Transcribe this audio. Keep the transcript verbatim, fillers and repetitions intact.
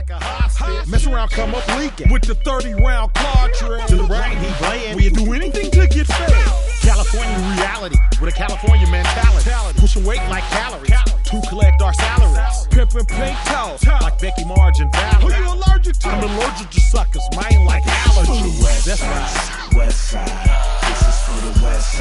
like a hostage. Mess around, come up leaking with the thirty round cartridge. To the right, he playing. We'll do anything to get fed. California reality with a California mentality. Pushing weight like calories to collect our salaries. Pimpin' pink toes like Becky Marge and Valerie. Who you allergic to? I'm allergic to suckers, man, like allergies. West That's side, right. West side. This is for the West